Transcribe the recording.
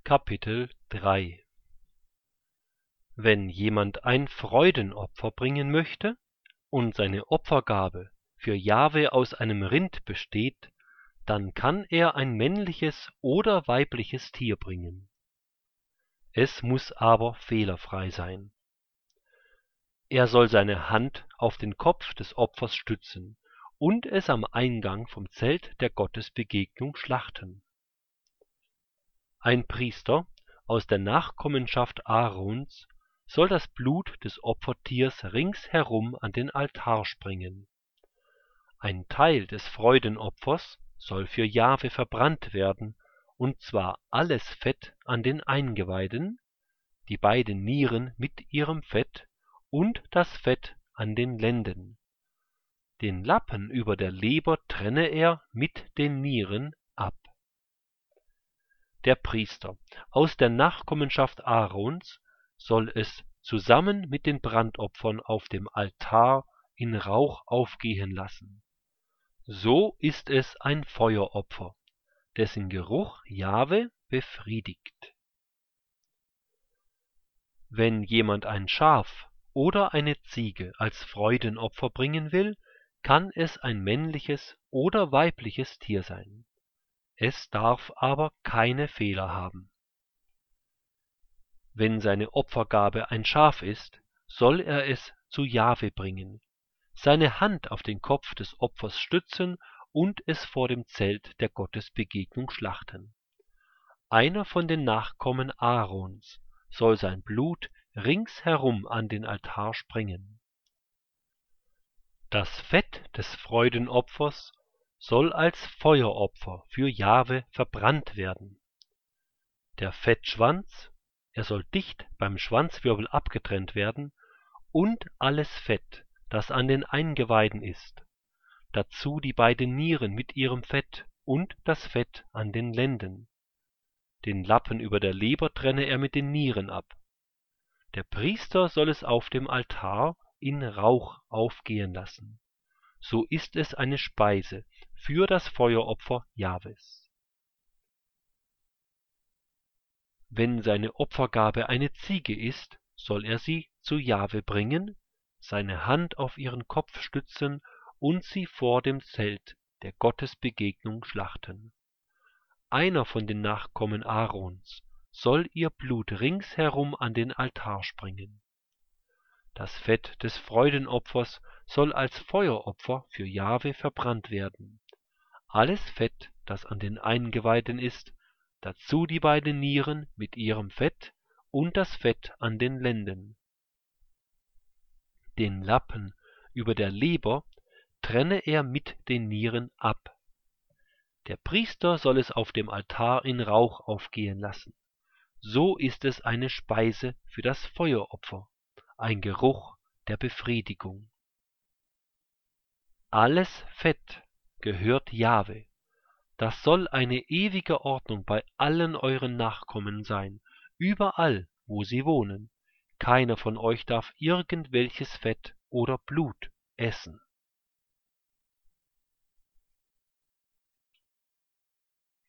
Kapitel 3 Wenn jemand ein Freudenopfer bringen möchte und seine Opfergabe für Jahwe aus einem Rind besteht, dann kann er ein männliches oder weibliches Tier bringen. Es muss aber fehlerfrei sein. Er soll seine Hand auf den Kopf des Opfers stützen und es am Eingang vom Zelt der Gottesbegegnung schlachten. Ein Priester aus der Nachkommenschaft Aarons soll das Blut des Opfertiers ringsherum an den Altar sprengen. Ein Teil des Freudenopfers soll für Jahwe verbrannt werden, und zwar alles Fett an den Eingeweiden, die beiden Nieren mit ihrem Fett und das Fett an den Lenden. Den Lappen über der Leber trenne er mit den Nieren ab. Der Priester aus der Nachkommenschaft Aarons soll es zusammen mit den Brandopfern auf dem Altar in Rauch aufgehen lassen. So ist es ein Feueropfer, dessen Geruch Jahwe befriedigt. Wenn jemand ein Schaf oder eine Ziege als Freudenopfer bringen will, kann es ein männliches oder weibliches Tier sein. Es darf aber keine Fehler haben. Wenn seine Opfergabe ein Schaf ist, soll er es zu Jahwe bringen, seine Hand auf den Kopf des Opfers stützen und es vor dem Zelt der Gottesbegegnung schlachten. Einer von den Nachkommen Aarons soll sein Blut ringsherum an den Altar sprengen. Das Fett des Freudenopfers soll als Feueropfer für Jahwe verbrannt werden. Der Fettschwanz, er soll dicht beim Schwanzwirbel abgetrennt werden, und alles Fett, das an den Eingeweiden ist, dazu die beiden Nieren mit ihrem Fett und das Fett an den Lenden. Den Lappen über der Leber trenne er mit den Nieren ab. Der Priester soll es auf dem Altar in Rauch aufgehen lassen. So ist es eine Speise für das Feueropfer Jahwes. Wenn seine Opfergabe eine Ziege ist, soll er sie zu Jahwe bringen, seine Hand auf ihren Kopf stützen und sie vor dem Zelt der Gottesbegegnung schlachten. Einer von den Nachkommen Aarons soll ihr Blut ringsherum an den Altar sprengen. Das Fett des Freudenopfers soll als Feueropfer für Jahwe verbrannt werden. Alles Fett, das an den Eingeweiden ist, dazu die beiden Nieren mit ihrem Fett und das Fett an den Lenden. Den Lappen über der Leber trenne er mit den Nieren ab. Der Priester soll es auf dem Altar in Rauch aufgehen lassen. So ist es eine Speise für das Feueropfer, ein Geruch der Befriedigung. Alles Fett gehört Jahwe. Das soll eine ewige Ordnung bei allen euren Nachkommen sein, überall, wo sie wohnen. Keiner von euch darf irgendwelches Fett oder Blut essen.